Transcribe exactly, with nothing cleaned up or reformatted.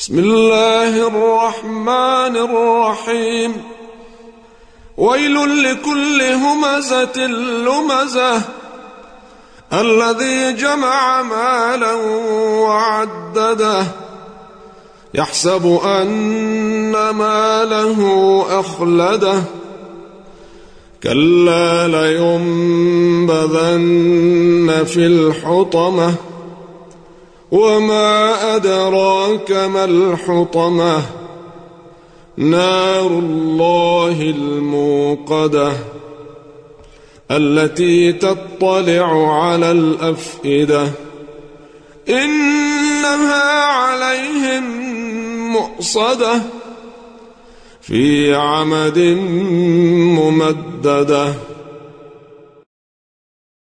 بسم الله الرحمن الرحيم. ويل لكل همزة لمزة الذي جمع مالا وعدده يحسب أن ماله أخلده كلا لينبذن في الحطمة وما أدراك ما الحطمة نار الله الموقدة التي تطلع على الأفئدة إنها عليهم مؤصدة في عمد ممددة.